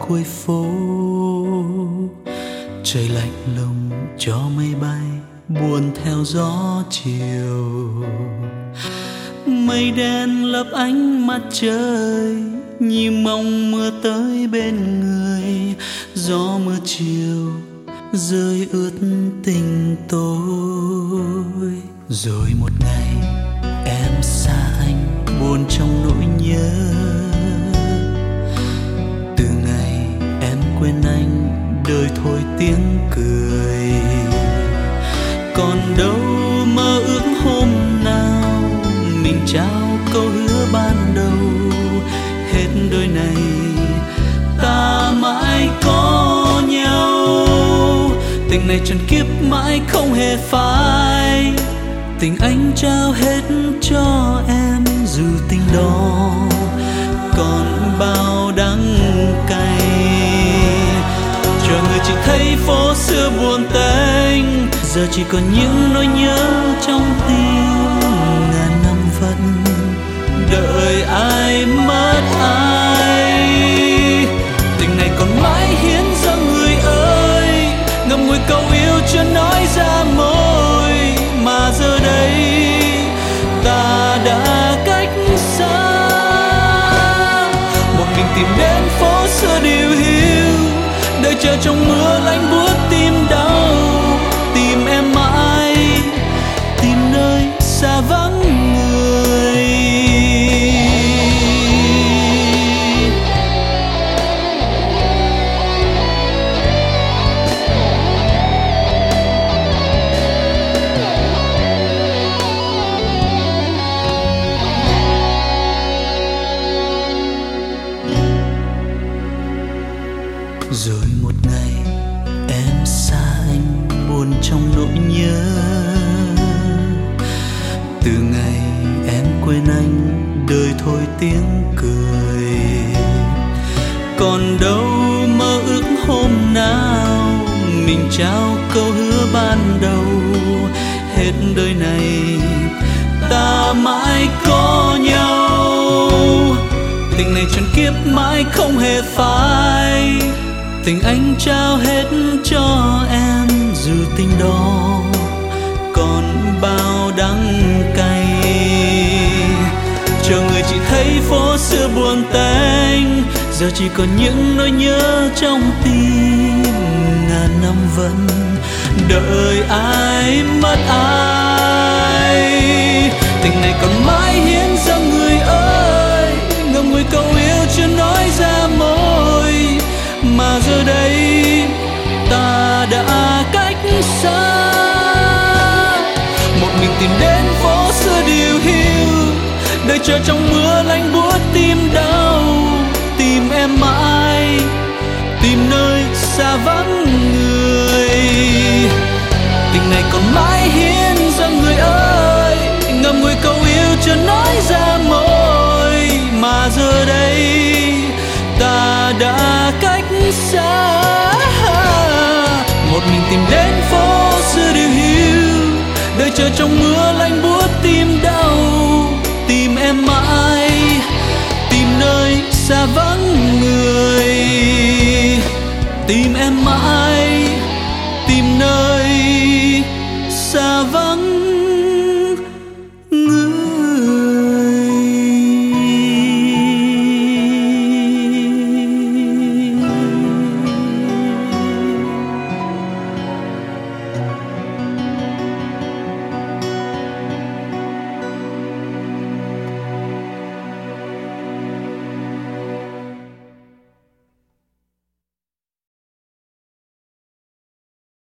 cuối phố. Trời lạnh lùng cho mây bay buồn theo gió chiều. Mây đen lấp ánh mặt trời như mong mưa tới bên người. Gió mưa chiều rơi ướt tình tôi. Rồi một ngày em xa anh buồn trong nỗi nhớ. Từ ngày em quên anh đời thôi tiếng cười. Còn đâu mơ ước hôm nào mình trao câu hứa ban đầu. Hết đời này ta mãi có nhau. Tình này trần kiếp mãi không hề phai. Tình anh trao hết cho em dù tình đó còn bao đắng cay. Chờ người chỉ thấy phố xưa buồn tênh, giờ chỉ còn những nỗi nhớ trong tim. Ngàn năm vẫn đợi ai mất ai. Tình này còn mãi hiến dâng người ơi, ngậm ngùi câu yêu chưa nói ra môi. Mà giờ đây ta đã cách xa. Một mình tìm đến phố xưa điều hiu, đợi chờ trong mưa lạnh buốt tim đau. Tìm em mãi, tìm nơi xa vắng người. Rồi một ngày em xa anh buồn trong nỗi nhớ. Từ ngày em quên anh đời thôi tiếng cười. Còn đâu mơ ước hôm nào mình trao câu hứa ban đầu. Hết đời này ta mãi có nhau. Tình này trần kiếp mãi không hề phai. Tình anh trao hết cho em dù tình đó còn bao đắng cay. Chờ người chỉ thấy phố xưa buồn tênh, giờ chỉ còn những nỗi nhớ trong tim. Ngàn năm vẫn đợi ai mất ai. Tình này còn mãi hiến dâng người ơi, ngậm ngùi câu yêu chưa nói ra môi. Mà giờ đây ta đã cách xa. Một mình tìm đến phố xưa điều hiu, đợi chờ trong mưa lạnh buốt tim đau. Tìm em mãi, tìm nơi xa vắng người. Tình này còn mãi hiến dâng người ơi, ngậm ngùi câu yêu chưa nói ra môi. Mà giờ đây ta đã cách xa. Một mình tìm đến phố xưa điều hiu, đợi chờ trong mưa lạnh buốt tim đau. Tìm em mãi, tìm nơi xa vắng người. Tìm em mãi.